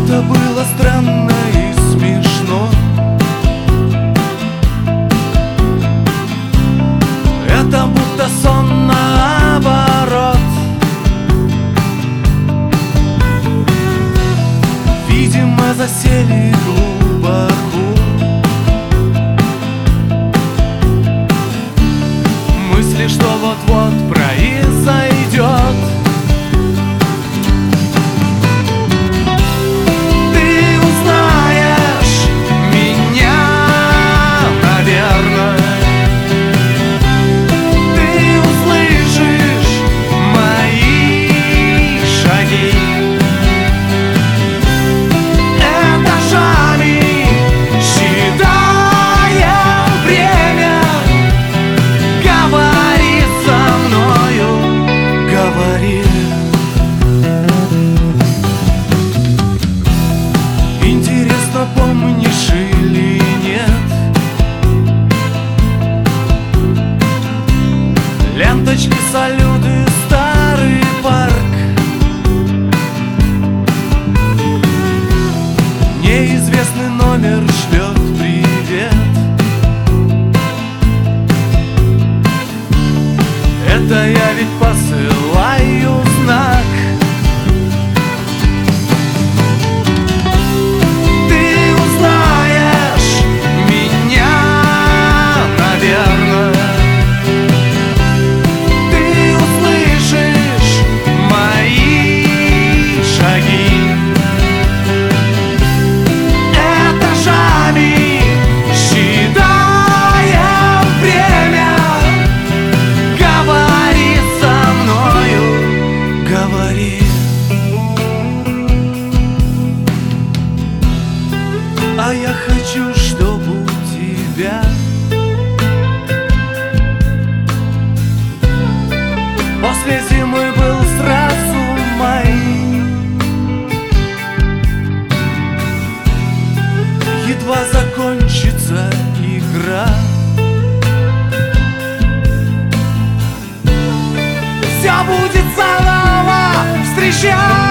Это было странно и смешно. Это будто сон наоборот. Видимо, засели глубоко мысли, что вот-вот произойдет. Интересно, помнишь или нет ленточки, салюты, старый парк, неизвестный номер шлет привет. Это я ведь посылаю знак. А я хочу, чтобы у тебя после зимы был сразу май. Едва закончится игра, все будет заново встречать.